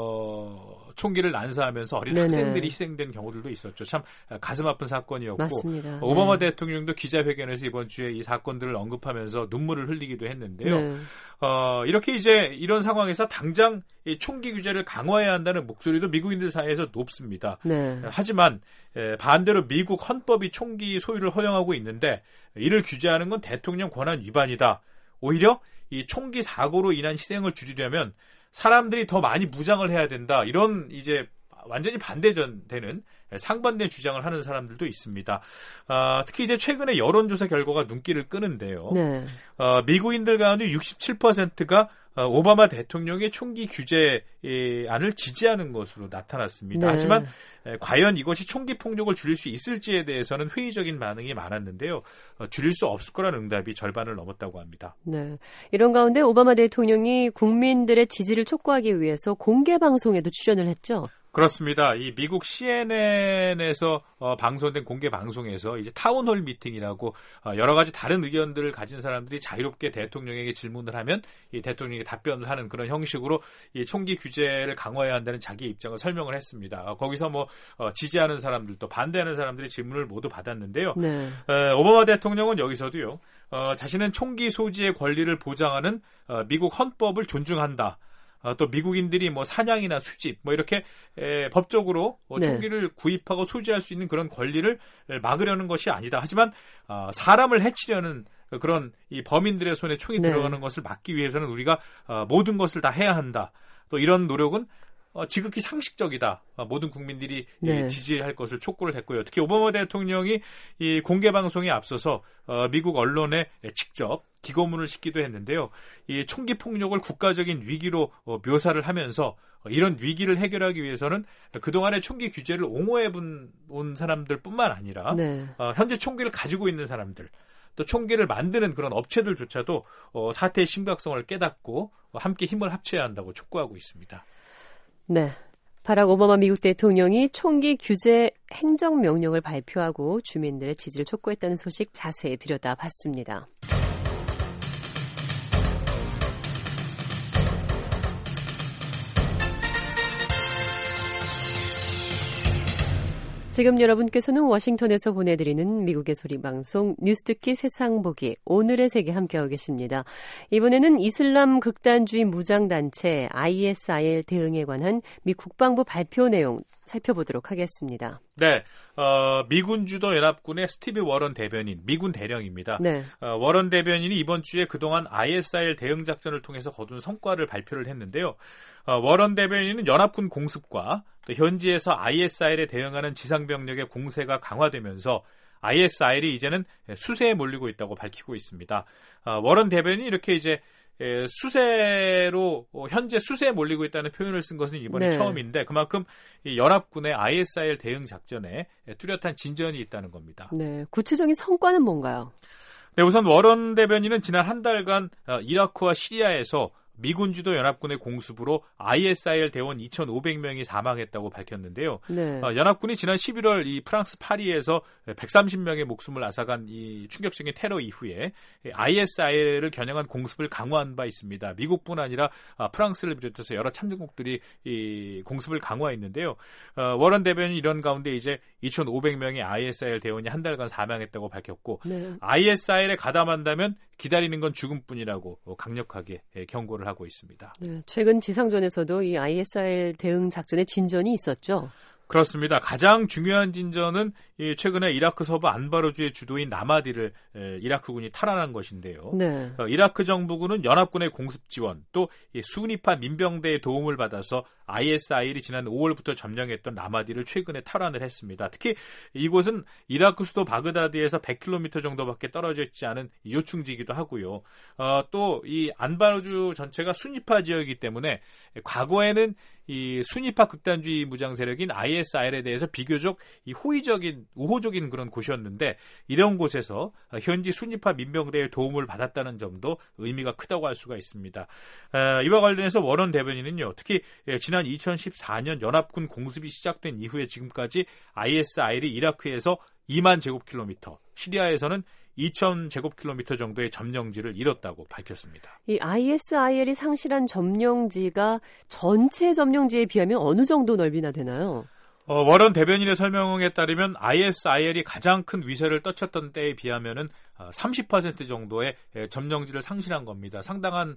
어, 총기를 난사하면서 어린 네네. 학생들이 희생된 경우들도 있었죠. 참 가슴 아픈 사건이었고 맞습니다. 오바마 네. 대통령도 기자회견에서 이번 주에 이 사건들을 언급하면서 눈물을 흘리기도 했는데요. 네. 어, 이렇게 이제 이런 상황에서 당장 이 총기 규제를 강화해야 한다는 목소리도 미국인들 사이에서 높습니다. 네. 하지만 에, 반대로 미국 헌법이 총기 소유를 허용하고 있는데 이를 규제하는 건 대통령 권한 위반이다. 오히려 이 총기 사고로 인한 희생을 줄이려면 사람들이 더 많이 무장을 해야 된다. 이런 이제 완전히 반대되는 상반된 주장을 하는 사람들도 있습니다. 아, 특히 이제 최근에 여론조사 결과가 눈길을 끄는데요. 네. 어, 미국인들 가운데 육십칠 퍼센트가 어, 오바마 대통령의 총기 규제안을 지지하는 것으로 나타났습니다. 네. 하지만 에, 과연 이것이 총기 폭력을 줄일 수 있을지에 대해서는 회의적인 반응이 많았는데요. 어, 줄일 수 없을 거라는 응답이 절반을 넘었다고 합니다. 네. 이런 가운데 오바마 대통령이 국민들의 지지를 촉구하기 위해서 공개 방송에도 출연을 했죠. 그렇습니다. 이 미국 씨엔엔에서 어, 방송된 공개 방송에서 이제 타운홀 미팅이라고 어, 여러 가지 다른 의견들을 가진 사람들이 자유롭게 대통령에게 질문을 하면 이 대통령이 답변을 하는 그런 형식으로 이 총기 규제를 강화해야 한다는 자기의 입장을 설명을 했습니다. 어, 거기서 뭐 어, 지지하는 사람들도 반대하는 사람들의 질문을 모두 받았는데요. 네. 에, 오바마 대통령은 여기서도요. 어, 자신은 총기 소지의 권리를 보장하는 어, 미국 헌법을 존중한다. 어, 또 미국인들이 뭐 사냥이나 수집 뭐 이렇게 에, 법적으로 어, 총기를 네. 구입하고 소지할 수 있는 그런 권리를 막으려는 것이 아니다. 하지만 어, 사람을 해치려는 그런 이 범인들의 손에 총이 네. 들어가는 것을 막기 위해서는 우리가 어, 모든 것을 다 해야 한다. 또 이런 노력은 어, 지극히 상식적이다. 어, 모든 국민들이 네. 이, 지지할 것을 촉구를 했고요. 특히 오바마 대통령이 이 공개 방송에 앞서서 어, 미국 언론에 직접 기고문을 싣기도 했는데요. 이 총기 폭력을 국가적인 위기로 어, 묘사를 하면서 어, 이런 위기를 해결하기 위해서는 그동안의 총기 규제를 옹호해 온 사람들뿐만 아니라 네. 어, 현재 총기를 가지고 있는 사람들 또 총기를 만드는 그런 업체들조차도 어, 사태의 심각성을 깨닫고 어, 함께 힘을 합쳐야 한다고 촉구하고 있습니다. 네. 바락 오바마 미국 대통령이 총기 규제 행정명령을 발표하고 주민들의 지지를 촉구했다는 소식 자세히 들여다봤습니다. 지금 여러분께서는 워싱턴에서 보내드리는 미국의 소리방송 뉴스듣기 세상보기 오늘의 세계 함께하고 계십니다. 이번에는 이슬람 극단주의 무장단체 아이에스아이엘 대응에 관한 미 국방부 발표 내용 살펴보도록 하겠습니다. 네, 어, 미군 주도 연합군의 스티브 워런 대변인, 미군 대령입니다. 네. 어, 워런 대변인이 이번 주에 그동안 아이에스아이엘 대응 작전을 통해서 거둔 성과를 발표를 했는데요. 어, 워런 대변인은 연합군 공습과 또 현지에서 아이에스아이엘에 대응하는 지상병력의 공세가 강화되면서 아이에스아이엘이 이제는 수세에 몰리고 있다고 밝히고 있습니다. 어, 워런 대변인이 이렇게 이제 에, 수세로 어, 현재 수세에 몰리고 있다는 표현을 쓴 것은 이번이 네. 처음인데 그만큼 이 연합군의 아이에스아이엘 대응 작전에 뚜렷한 진전이 있다는 겁니다. 네, 구체적인 성과는 뭔가요? 네, 우선 워런 대변인은 지난 한 달간 어, 이라크와 시리아에서 미군 주도 연합군의 공습으로 아이에스아이엘 대원 이천오백 명이 사망했다고 밝혔는데요. 네. 어, 연합군이 지난 십일월 이 프랑스 파리에서 백삼십 명의 목숨을 앗아간 이 충격적인 테러 이후에 아이에스아이엘을 겨냥한 공습을 강화한 바 있습니다. 미국뿐 아니라 프랑스를 비롯해서 여러 참전국들이 이 공습을 강화했는데요. 어, 워런 대변인이 이런 가운데 이제 이천오백 명의 아이에스아이엘 대원이 한 달간 사망했다고 밝혔고 네. 아이에스아이엘에 가담한다면 기다리는 건 죽음뿐이라고 강력하게 경고를 하고 있습니다. 네, 최근 지상전에서도 이 아이에스아이엘 대응 작전의 진전이 있었죠. 그렇습니다. 가장 중요한 진전은 최근에 이라크 서부 안바르주의 주도인 라마디를 이라크군이 탈환한 것인데요. 네. 이라크 정부군은 연합군의 공습 지원 또 수니파 민병대의 도움을 받아서 아이에스아이엘이 지난 오월부터 점령했던 라마디를 최근에 탈환을 했습니다. 특히 이곳은 이라크 수도 바그다드에서 백 킬로미터 정도밖에 떨어져 있지 않은 요충지이기도 하고요. 어, 또 이 안바르주 전체가 수니파 지역이기 때문에 과거에는 이 수니파 극단주의 무장 세력인 아이에스아이엘에 대해서 비교적 이 호의적인 우호적인 그런 곳이었는데 이런 곳에서 현지 수니파 민병대의 도움을 받았다는 점도 의미가 크다고 할 수가 있습니다. 어, 이와 관련해서 워런 대변인은요. 특히 지난 이천십사 년 연합군 공습이 시작된 이후에 지금까지 아이에스아이엘이 이라크에서 이만 제곱킬로미터, 시리아에서는 이천 제곱킬로미터 정도의 점령지를 잃었다고 밝혔습니다. 이 아이에스아이엘이 상실한 점령지가 전체 점령지에 비하면 어느 정도 넓이나 되나요? 어, 워런 대변인의 설명에 따르면 아이에스아이엘이 가장 큰 위세를 떨쳤던 때에 비하면은 삼십 퍼센트 정도의 점령지를 상실한 겁니다. 상당한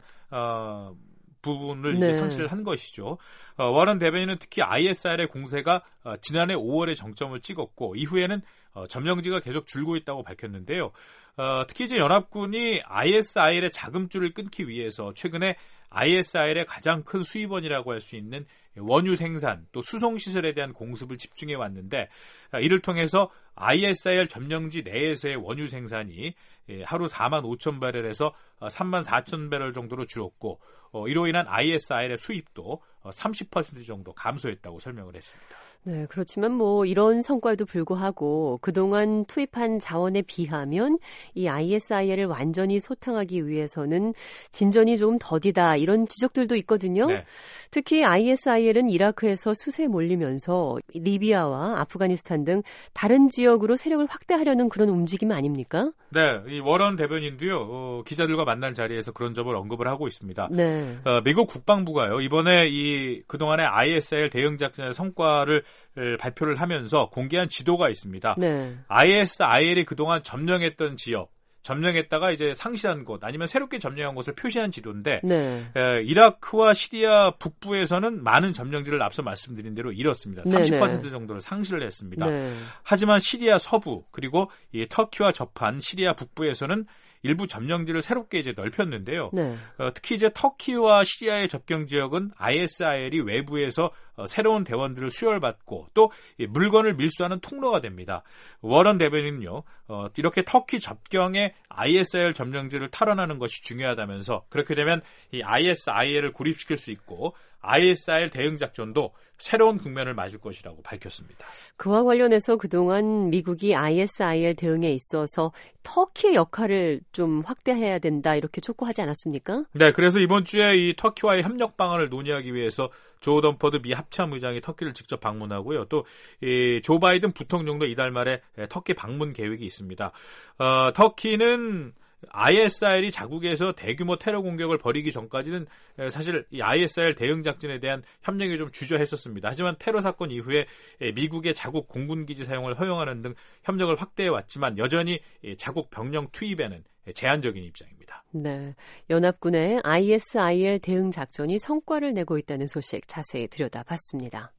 어, 부분을 네. 이제 상실한 것이죠. 어, 워런 대변인은 특히 아이에스아이엘의 공세가 어, 지난해 오월에 정점을 찍었고 이후에는 어, 점령지가 계속 줄고 있다고 밝혔는데요. 어, 특히 이제 연합군이 아이에스아이엘의 자금줄을 끊기 위해서 최근에 아이에스아이엘의 가장 큰 수입원이라고 할 수 있는 원유 생산 또 수송 시설에 대한 공습을 집중해 왔는데 이를 통해서 아이에스아이엘 점령지 내에서의 원유 생산이 하루 사만 오천 배럴에서 삼만 사천 배럴 정도로 줄었고 이로 인한 아이에스아이엘의 수입도 삼십 퍼센트 정도 감소했다고 설명을 했습니다. 네, 그렇지만 뭐 이런 성과에도 불구하고 그동안 투입한 자원에 비하면 이 아이에스아이엘을 완전히 소탕하기 위해서는 진전이 좀 더디다 이런 지적들도 있거든요. 네. 특히 아이에스아이엘은 이라크에서 수세에 몰리면서 리비아와 아프가니스탄 등 다른 지역으로 세력을 확대하려는 그런 움직임 아닙니까? 네, 이 워런 대변인도요 어, 기자들과 만난 자리에서 그런 점을 언급을 하고 있습니다. 네. 어, 미국 국방부가요 이번에 이 그동안의 아이에스아이엘 대응 작전의 성과를 발표를 하면서 공개한 지도가 있습니다. 네. 아이에스아이엘이 그동안 점령했던 지역, 점령했다가 이제 상실한 곳 아니면 새롭게 점령한 곳을 표시한 지도인데 네. 에, 이라크와 시리아 북부에서는 많은 점령지를 앞서 말씀드린 대로 잃었습니다. 삼십 퍼센트 네네. 정도를 상실을 했습니다. 네. 하지만 시리아 서부 그리고 이 터키와 접한 시리아 북부에서는 일부 점령지를 새롭게 이제 넓혔는데요. 네. 어, 특히 이제 터키와 시리아의 접경 지역은 아이에스아이엘이 외부에서 어, 새로운 대원들을 수혈받고 또 이 물건을 밀수하는 통로가 됩니다. 워런 대변인은요, 어, 이렇게 터키 접경에 아이에스아이엘 점령지를 탈환하는 것이 중요하다면서 그렇게 되면 이 아이에스아이엘을 고립시킬 수 있고 아이에스아이엘 대응 작전도 새로운 국면을 맞을 것이라고 밝혔습니다. 그와 관련해서 그동안 미국이 아이에스아이엘 대응에 있어서 터키의 역할을 좀 확대해야 된다 이렇게 촉구하지 않았습니까? 네, 그래서 이번 주에 이 터키와의 협력 방안을 논의하기 위해서 조 덤퍼드 미 합참의장이 터키를 직접 방문하고요. 또 이 조 바이든 부통령도 이달 말에 터키 방문 계획이 있습니다. 어, 터키는 아이에스아이엘이 자국에서 대규모 테러 공격을 벌이기 전까지는 사실 이 아이에스아이엘 대응 작전에 대한 협력이 좀 주저했었습니다. 하지만 테러 사건 이후에 미국의 자국 공군기지 사용을 허용하는 등 협력을 확대해 왔지만 여전히 자국 병력 투입에는 제한적인 입장입니다. 네, 연합군의 아이에스아이엘 대응 작전이 성과를 내고 있다는 소식 자세히 들여다봤습니다.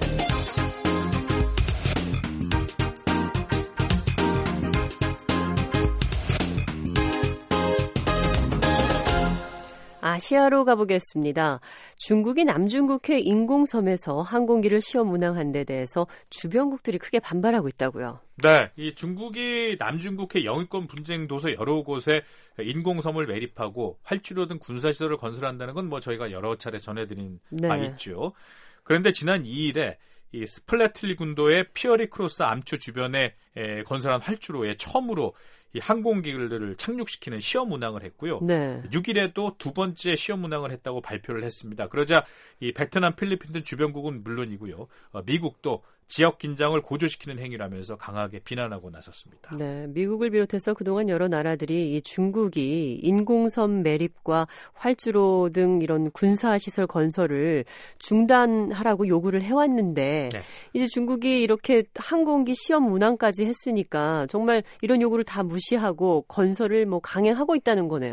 아시아로 가보겠습니다. 중국이 남중국해 인공섬에서 항공기를 시험 운항한 데 대해서 주변국들이 크게 반발하고 있다고요. 네, 이 중국이 남중국해 영유권 분쟁 도서 여러 곳에 인공섬을 매립하고 활주로 등 군사시설을 건설한다는 건 뭐 저희가 여러 차례 전해드린 네. 바 있죠. 그런데 지난 이 일에 이 스플래틀리 군도의 피어리 크로스 암초 주변에 에, 건설한 활주로에 처음으로 이 항공기를 착륙시키는 시험 운항을 했고요. 네. 육 일에도 두 번째 시험 운항을 했다고 발표를 했습니다. 그러자 이 베트남, 필리핀 등 주변국은 물론이고요. 어, 미국도 지역 긴장을 고조시키는 행위라면서 강하게 비난하고 나섰습니다. 네, 미국을 비롯해서 그동안 여러 나라들이 이 중국이 인공섬 매립과 활주로 등 이런 군사시설 건설을 중단하라고 요구를 해왔는데 네. 이제 중국이 이렇게 항공기 시험 운항까지 했으니까 정말 이런 요구를 다 무시하고 건설을 뭐 강행하고 있다는 거네요.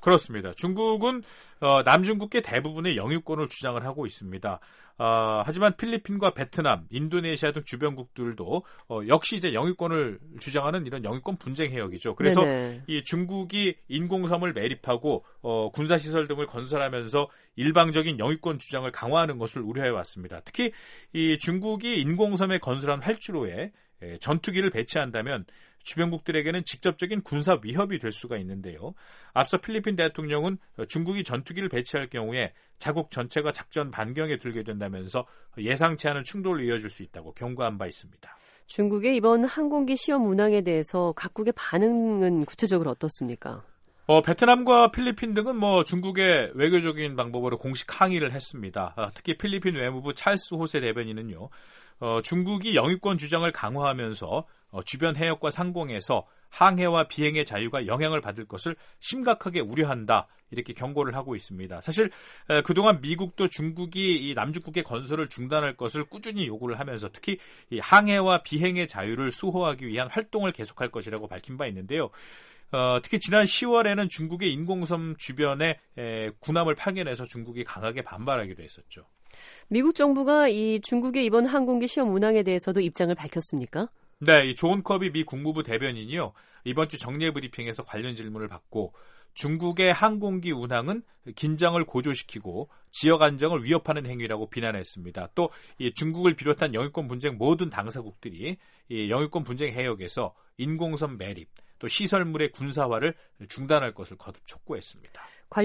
그렇습니다. 중국은 어, 남중국해 대부분의 영유권을 주장을 하고 있습니다. 어, 하지만 필리핀과 베트남, 인도네시아 등 주변국들도 어, 역시 이제 영유권을 주장하는 이런 영유권 분쟁 해역이죠. 그래서 네네. 이 중국이 인공섬을 매립하고 어, 군사시설 등을 건설하면서 일방적인 영유권 주장을 강화하는 것을 우려해 왔습니다. 특히 이 중국이 인공섬에 건설한 활주로에 에, 전투기를 배치한다면 주변국들에게는 직접적인 군사 위협이 될 수가 있는데요. 앞서 필리핀 대통령은 중국이 전투기를 배치할 경우에 자국 전체가 작전 반경에 들게 된다면서 예상치 않은 충돌을 이어질 수 있다고 경고한 바 있습니다. 중국의 이번 항공기 시험 운항에 대해서 각국의 반응은 구체적으로 어떻습니까? 어, 베트남과 필리핀 등은 뭐 중국의 외교적인 방법으로 공식 항의를 했습니다. 아, 특히 필리핀 외무부 찰스 호세 대변인은요. 어, 중국이 영유권 주장을 강화하면서 어, 주변 해역과 상공에서 항해와 비행의 자유가 영향을 받을 것을 심각하게 우려한다. 이렇게 경고를 하고 있습니다. 사실 에, 그동안 미국도 중국이 이 남중국해 건설을 중단할 것을 꾸준히 요구를 하면서 특히 이 항해와 비행의 자유를 수호하기 위한 활동을 계속할 것이라고 밝힌 바 있는데요. 어, 특히 지난 시월에는 중국의 인공섬 주변에 에, 군함을 파견해서 중국이 강하게 반발하기도 했었죠. 미국 정부가 이 중국의 이번 항공기 시험 운항에 대해서도 입장을 밝혔습니까? 네, 이 존 커비 미 국무부 대변인이요. 이번 주 정례 브리핑에서 관련 질문을 받고 중국의 항공기 운항은 긴장을 고조시키고 지역 안정을 위협하는 행위라고 비난했습니다. 또 이 중국을 비롯한 영유권 분쟁 모든 당사국들이 이 영유권 분쟁 해역에서 인공섬 매립, 또 시설물의 군사화를 중단할 것을 거듭 촉구했습니다.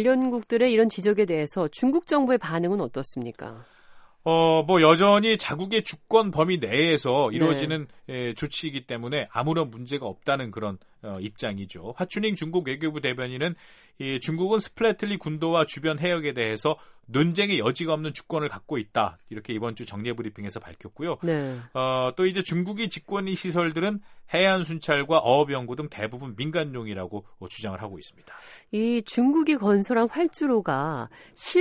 관련국들의 이런 지적에 대해서 중국 정부의 반응은 어떻습니까? 어, 뭐 여전히 자국의 주권 범위 내에서 이루어지는 네. 에, 조치이기 때문에 아무런 문제가 없다는 그런 어, 입장이죠. 하춘잉 중국 외교부 대변인은 이 중국은 스플래틀리 군도와 주변 해역에 대해서 논쟁의 여지가 없는 주권을 갖고 있다. 이렇게 이번 주 정례 브리핑에서 밝혔고요. 네. 어, 또 이제 중국이 집권인 시설들은 해안 순찰과 어업 연구 등 대부분 민간용이라고 주장을 하고 있습니다. 이 중국이 건설한 활주로가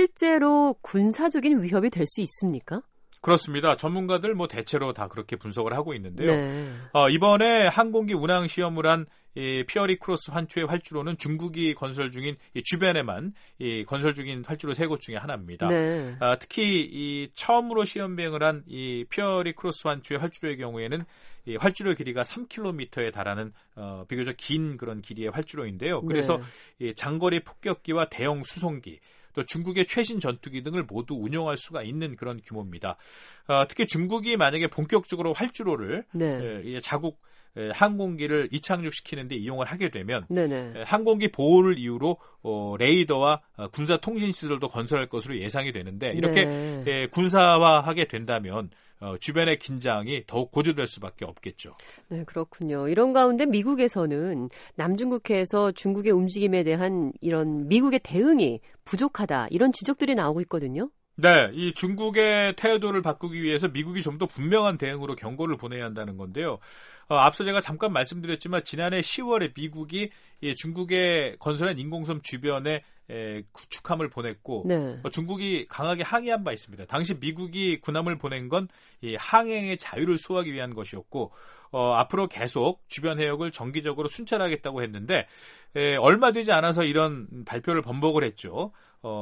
실제로 군사적인 위협이 될 수 있습니까? 그렇습니다. 전문가들 뭐 대체로 다 그렇게 분석을 하고 있는데요. 네. 어, 이번에 항공기 운항 시험을 한 이 피어리 크로스 환추의 활주로는 중국이 건설 중인 이 주변에만 이 건설 중인 활주로 세 곳 중에 하나입니다. 네. 아, 특히 이 처음으로 시험 비행을 한 이 피어리 크로스 환추의 활주로의 경우에는 이 활주로 길이가 삼 킬로미터에 달하는 어, 비교적 긴 그런 길이의 활주로인데요. 그래서 네. 이 장거리 폭격기와 대형 수송기 또 중국의 최신 전투기 등을 모두 운용할 수가 있는 그런 규모입니다. 어, 특히 중국이 만약에 본격적으로 활주로를 네. 에, 이제 자국 에, 항공기를 이착륙시키는 데 이용을 하게 되면 에, 항공기 보호를 이유로 어, 레이더와 어, 군사 통신 시설도 건설할 것으로 예상이 되는데 이렇게 네. 에, 군사화하게 된다면 어, 주변의 긴장이 더욱 고조될 수밖에 없겠죠. 네, 그렇군요. 이런 가운데 미국에서는 남중국해에서 중국의 움직임에 대한 이런 미국의 대응이 부족하다 이런 지적들이 나오고 있거든요. 네, 이 중국의 태도를 바꾸기 위해서 미국이 좀 더 분명한 대응으로 경고를 보내야 한다는 건데요. 어, 앞서 제가 잠깐 말씀드렸지만 지난해 시월에 미국이 이 중국의 건설한 인공섬 주변에 에, 구축함을 보냈고 네. 어, 중국이 강하게 항의한 바 있습니다. 당시 미국이 군함을 보낸 건 이 항행의 자유를 수호하기 위한 것이었고 어, 앞으로 계속 주변 해역을 정기적으로 순찰하겠다고 했는데 에, 얼마 되지 않아서 이런 발표를 번복을 했죠.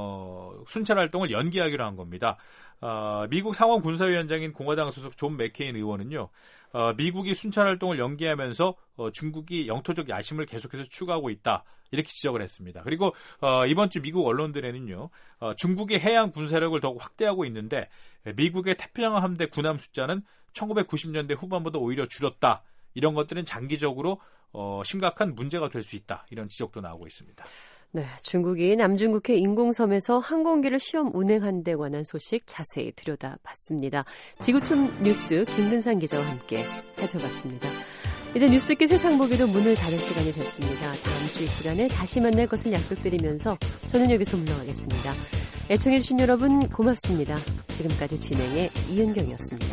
어, 순찰 활동을 연기하기로 한 겁니다. 어, 미국 상원 군사위원장인 공화당 소속 존 맥케인 의원은요. 어, 미국이 순찰 활동을 연기하면서 어, 중국이 영토적 야심을 계속해서 추구하고 있다. 이렇게 지적을 했습니다. 그리고 어, 이번 주 미국 언론들에는요. 어, 중국의 해양 군사력을 더욱 확대하고 있는데 미국의 태평양 함대 군함 숫자는 천구백구십 년대 후반보다 오히려 줄었다. 이런 것들은 장기적으로 어, 심각한 문제가 될 수 있다. 이런 지적도 나오고 있습니다. 네, 중국이 남중국해 인공섬에서 항공기를 시험 운행한 데 관한 소식 자세히 들여다봤습니다. 지구촌 뉴스 김근상 기자와 함께 살펴봤습니다. 이제 뉴스 듣기 세상 보기도 문을 닫을 시간이 됐습니다. 다음 주 이 시간에 다시 만날 것을 약속드리면서 저는 여기서 물러가겠습니다. 애청해주신 여러분 고맙습니다. 지금까지 진행의 이은경이었습니다.